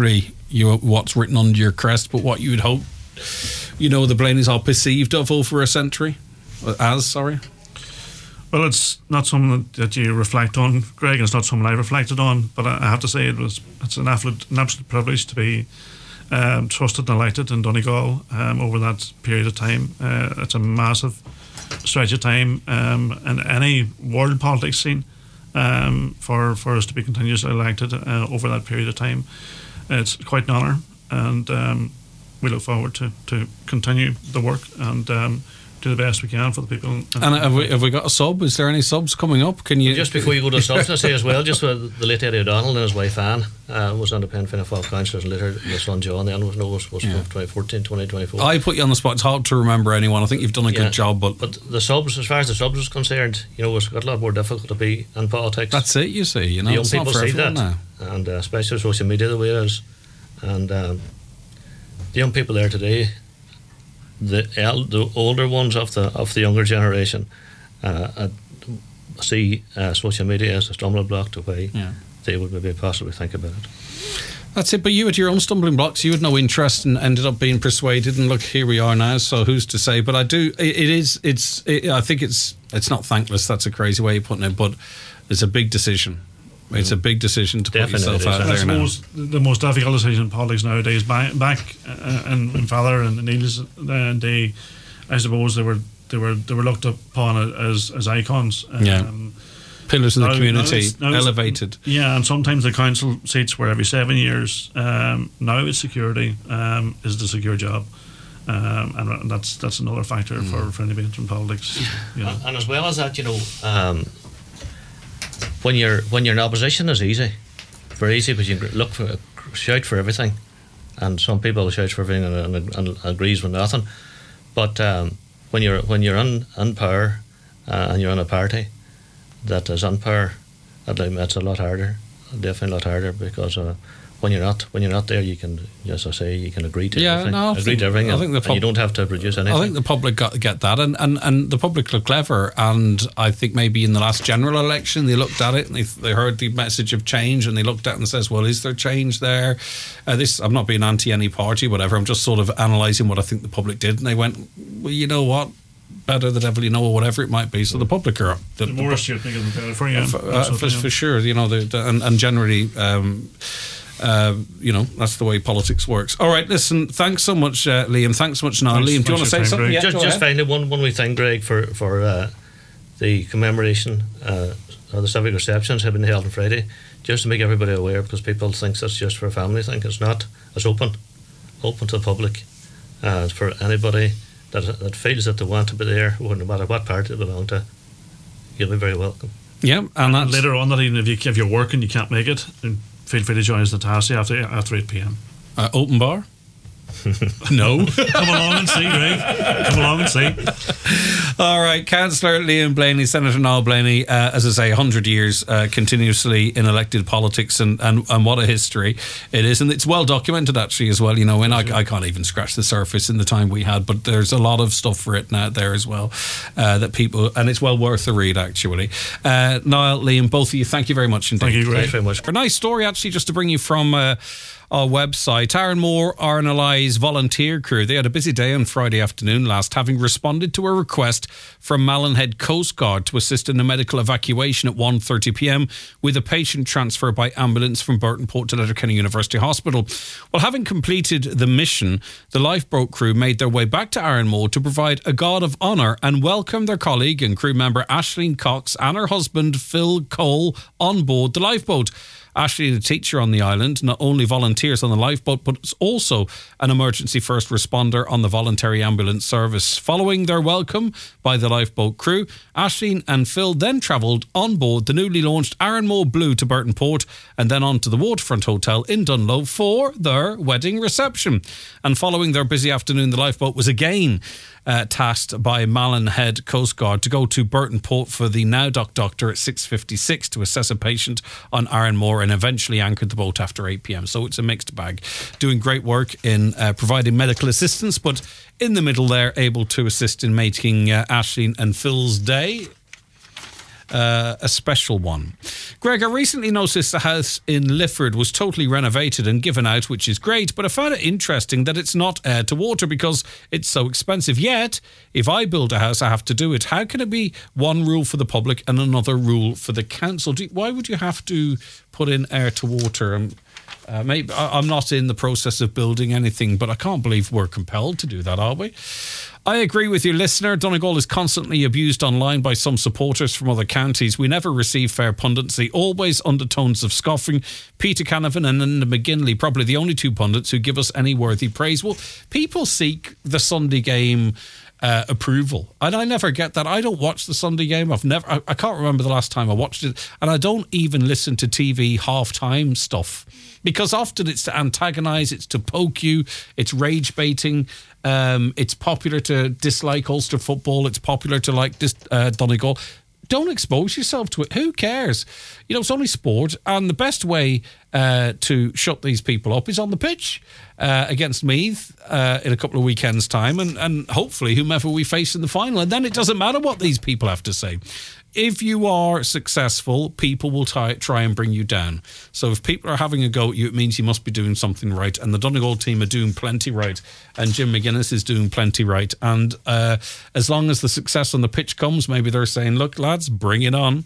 you what's written under your crest, but what you would hope, you know, the Blaneys are perceived of over a century, as sorry. Well, it's not something that you reflect on, Greg, and it's not something I reflected on, but I have to say it was it's an absolute, an absolute privilege to be um, trusted and elected in Donegal um, over that period of time. Uh, it's a massive stretch of time um, in any world politics scene um, for, for us to be continuously elected uh, over that period of time. It's quite an honour, and um, we look forward to, to continue the work and um, do the best we can for the people. And have we, have we got a sub? Is there any subs coming up? Can you just before you go to subs, I say as well, just with the late Eddie O'Donnell and his wife Anne uh, was on the Pen Fianna Fáil councillors, and later the son John then was no was, was Yeah. from twenty fourteen, twenty twenty-four. I put you on the spot. It's hard to remember anyone. I think you've done a Yeah. good job, but But the subs, as far as the subs is concerned, you know, it's got a lot more difficult to be in politics. that's it. You see, you know, The young it's not people for see everyone that, now. and uh, especially social media the way it is, and um, the young people there today, the el- the older ones of the of the younger generation, uh, uh, see uh, social media as a stumbling block to why Yeah. they would maybe possibly think about it. That's it. But you had your own stumbling blocks. You had no interest and ended up being persuaded. And look, here we are now. So who's to say? But I do. It, it is. It's. It, I think it's. It's not thankless. That's a crazy way of putting it. But it's a big decision. It's a big decision to Definitely put yourself it is. out I there now. suppose the most difficult decision in politics nowadays, back, back uh, in, in Father and Neil's uh, day, I suppose they were they were they were looked upon as as icons. Yeah. Um, Pillars of the now- community, now it's- now it's- elevated. Yeah, and sometimes the council seats were every seven years. Um, now it's security um, is the secure job, um, and that's that's another factor Mm. for for anybody in politics. You know. And, and as well as that, you know, um, when you're when you're in opposition, is easy, very easy, because you can look for shout for everything, and some people shout for everything and, and, and agrees with nothing. But um, when you're when you're in, in power uh, and you're in a party that is in power, it's a lot harder, definitely a lot harder, because uh, when you're not when you're not there, you can, as I say, you can agree to Yeah, everything, no, I agree think- to everything, I and, think the and pub- you don't have to produce anything. I think the public got get that, and, and, and the public look clever. And I think maybe in the last general election, they looked at it and they, they heard the message of change, and they looked at it and says, "Well, is there change there?" Uh, this I'm not being anti any party, whatever. I'm just sort of analysing what I think the public did, and they went, "Well, you know what? Better the devil you know," or whatever it might be. So the public are the, The more astute they get, the better for you. for, uh, Absolutely, for, yeah. for sure, you know, the, the, and, and generally. Um, uh, you know, that's the way politics works. All right, listen, thanks so much, uh, Liam. Thanks so much, Niall. Thanks- Liam, do you want to thanks say for your time, something? Greg. Yeah, just go just ahead. finally, one one wee thing, Greg, for for uh, the commemoration uh, or the civic receptions have been held on Friday, just to make everybody aware, because people think that's just for a family thing. It's not. It's open, open to the public, uh, for anybody that that feels that they want to be there, no matter what party they belong to. You'll be very welcome. Yeah, and And that's later on, that even if you if you're working, you can't make it, then feel free to join us at Tassie after after eight p m. uh, open bar. No. Come along and see, Greg. Come along and see. All right, Councillor Liam Blaney, Senator Niall Blaney, uh, as I say, one hundred years uh, continuously in elected politics, and, and, and what a history it is. And it's well documented, actually, as well. You know, and I, I can't even scratch the surface in the time we had, but there's a lot of stuff written out there as well uh, that people, and it's well worth a read, actually. Uh, Niall, Liam, both of you, thank you very much indeed. Thank you, Thanks Greg. very much. A nice story, actually, just to bring you from uh, our website. Aaron Moore, R N L I's volunteer crew, they had a busy day on Friday afternoon last, having responded to a request from Mallinhead Coast Guard to assist in a medical evacuation at one thirty p m with a patient transfer by ambulance from Burton Port to Letterkenny University Hospital. Well, having completed the mission, the lifeboat crew made their way back to Aaron Moore to provide a guard of honour and welcome their colleague and crew member Aisling Cox and her husband Phil Cole on board the lifeboat. Ashley, the teacher on the island, not only volunteers on the lifeboat, but is also an emergency first responder on the voluntary ambulance service. Following their welcome by the lifeboat crew, Ashley and Phil then travelled on board the newly launched Aaron Moore Blue to Burton Port and then on to the Waterfront Hotel in Dunlow for their wedding reception. And following their busy afternoon, the lifeboat was again Uh, tasked by Mallinhead Coast Guard to go to Burton Port for the Now Doc doctor at six fifty-six to assess a patient on Aaron Moore, and eventually anchored the boat after eight p m. So it's a mixed bag. Doing great work in uh, providing medical assistance, but in the middle there, able to assist in making uh, Aisling and Phil's day Uh, a special one. Great. Greg, I recently noticed the house in Lifford was totally renovated and given out, which is great, but I found it interesting that it's not air to water because it's so expensive. Yet, if I build a house, I have to do it. How can it be one rule for the public and another rule for the council? Do, why would you have to put in air to water? And uh, maybe I, I'm not in the process of building anything, but I can't believe we're compelled to do that, are we? I agree with you, listener. Donegal is constantly abused online by some supporters from other counties. We never receive fair pundency, always undertones of scoffing. Peter Canavan and Linda McGinley, probably the only two pundits who give us any worthy praise. Well, people seek the Sunday game uh, approval, and I never get that. I don't watch the Sunday game. I've never. I, I can't remember the last time I watched it, and I don't even listen to T V half-time stuff because often it's to antagonise, it's to poke you, it's rage baiting. Um, it's popular to dislike Ulster football. It's popular to like dis- uh, Donegal. Don't expose yourself to it. Who cares? You know, it's only sport. And the best way uh, to shut these people up is on the pitch uh, against Meath uh, in a couple of weekends' time. And, and hopefully whomever we face in the final. And then it doesn't matter what these people have to say. If you are successful, people will try, try and bring you down. So if people are having a go at you, it means you must be doing something right. And the Donegal team are doing plenty right. And Jim McGuinness is doing plenty right. And uh, as long as the success on the pitch comes, maybe they're saying, look, lads, bring it on.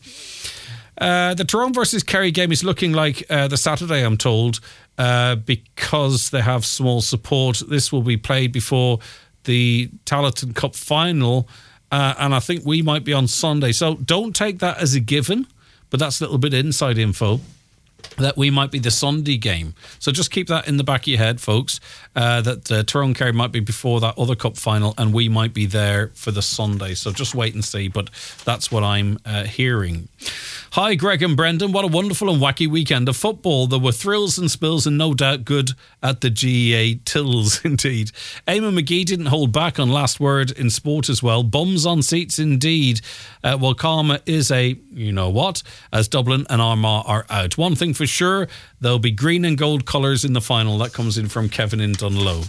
Uh, the Tyrone versus Kerry game is looking like uh, the Saturday, I'm told, uh, because they have small support. This will be played before the Talented Cup final. Uh, and I think we might be on Sunday. So don't take that as a given, but that's a little bit inside info, that we might be the Sunday game. So just keep that in the back of your head, folks, uh, that uh, Tyrone Kerry might be before that other cup final and we might be there for the Sunday. So just wait and see, but that's what I'm uh, hearing. Hi, Greg and Brendan. What a wonderful and wacky weekend of football. There were thrills and spills and no doubt good at the G E A tills, indeed. Eamon McGee didn't hold back on last word in sport as well. Bums on seats, indeed. Uh, well, karma is a, you know what, as Dublin and Armagh are out. One thing for sure, there'll be green and gold colours in the final. That comes in from Kevin in Dunlow.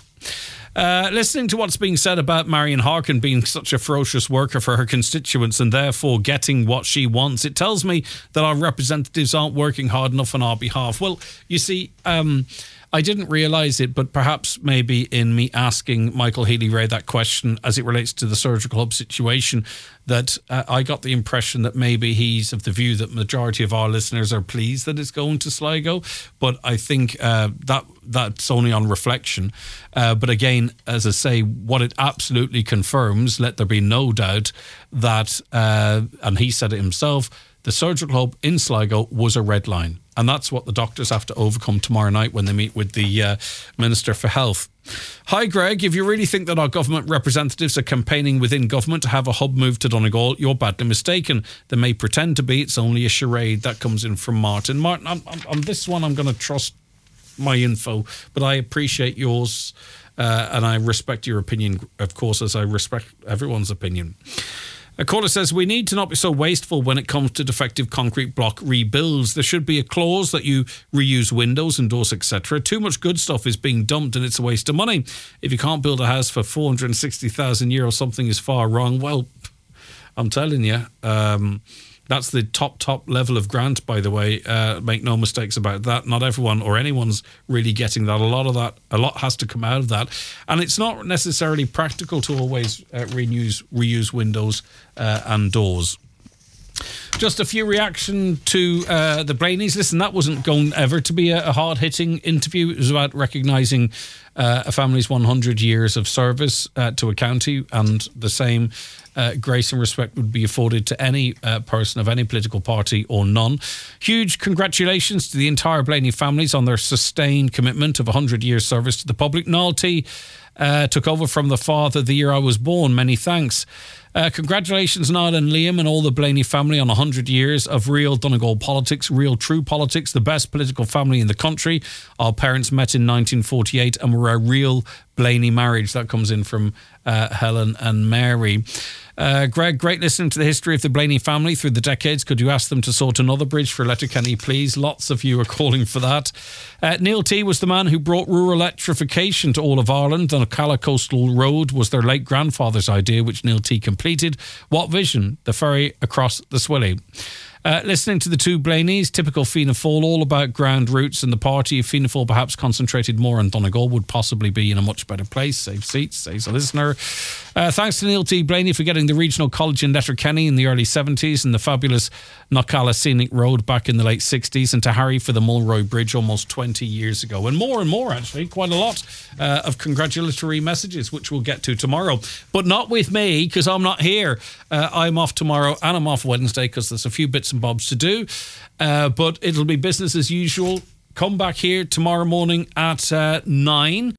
Uh, listening to what's being said about Marion Harkin being such a ferocious worker for her constituents and therefore getting what she wants, it tells me that our representatives aren't working hard enough on our behalf. Well, you see, um, I didn't realise it, but perhaps maybe in me asking Michael Healy-Rae that question as it relates to the Surgical Hub situation, that uh, I got the impression that maybe he's of the view that majority of our listeners are pleased that it's going to Sligo. But I think uh, that that's only on reflection. Uh, but again, as I say, what it absolutely confirms, let there be no doubt that, uh, and he said it himself, the Surgical Hub in Sligo was a red line. And that's what the doctors have to overcome tomorrow night when they meet with the uh, Minister for Health. Hi, Greg. If you really think that our government representatives are campaigning within government to have a hub moved to Donegal, you're badly mistaken. They may pretend to be. It's only a charade. That comes in from Martin. Martin, I'm, I'm, on this one, I'm going to trust my info, but I appreciate yours uh, and I respect your opinion, of course, as I respect everyone's opinion. A caller says, we need to not be so wasteful when it comes to defective concrete block rebuilds. There should be a clause that you reuse windows and doors, et cetera. Too much good stuff is being dumped and it's a waste of money. If you can't build a house for four hundred sixty thousand euros, something is far wrong. Well, I'm telling you, um, that's the top, top level of grant, by the way. Uh, make no mistakes about that. Not everyone or anyone's really getting that. A lot of that, a lot has to come out of that. And it's not necessarily practical to always uh, reuse, reuse windows uh, and doors. Just a few reaction to uh, the Blainies. Listen, that wasn't going ever to be a, a hard-hitting interview. It was about recognising uh, a family's one hundred years of service uh, to a county, and the same uh, grace and respect would be afforded to any uh, person of any political party or none. Huge congratulations to the entire Blaney families on their sustained commitment of one hundred years service to the public. Noel T uh, took over from the father the year I was born. Many thanks. Uh, congratulations, Niall and Liam and all the Blaney family on one hundred years of real Donegal politics, real true politics, the best political family in the country. Our parents met in nineteen forty-eight and were a real Blaney marriage. That comes in from uh, Helen and Mary. Uh, Greg, great listening to the history of the Blaney family through the decades. Could you ask them to sort another bridge for Letterkenny, please? Lots of you are calling for that. Uh, Neil T was the man who brought rural electrification to all of Ireland. The Ocala Coastal Road was their late grandfather's idea, which Neil T completed. What vision? The ferry across the Swilly. Uh, listening to the two Blaneys, typical Fianna Fáil, all about ground roots, and the party if Fianna Fáil perhaps concentrated more on Donegal would possibly be in a much better place. Save seats, says a listener. Uh, thanks to Neil T. Blaney for getting the regional college in Letterkenny in the early seventies and the fabulous Knockalla Scenic Road back in the late sixties, and to Harry for the Mulroy Bridge almost twenty years ago. And more and more, actually, quite a lot uh, of congratulatory messages, which we'll get to tomorrow. But not with me, because I'm not here. Uh, I'm off tomorrow and I'm off Wednesday because there's a few bits and bobs to do. Uh, but it'll be business as usual. Come back here tomorrow morning at uh, nine.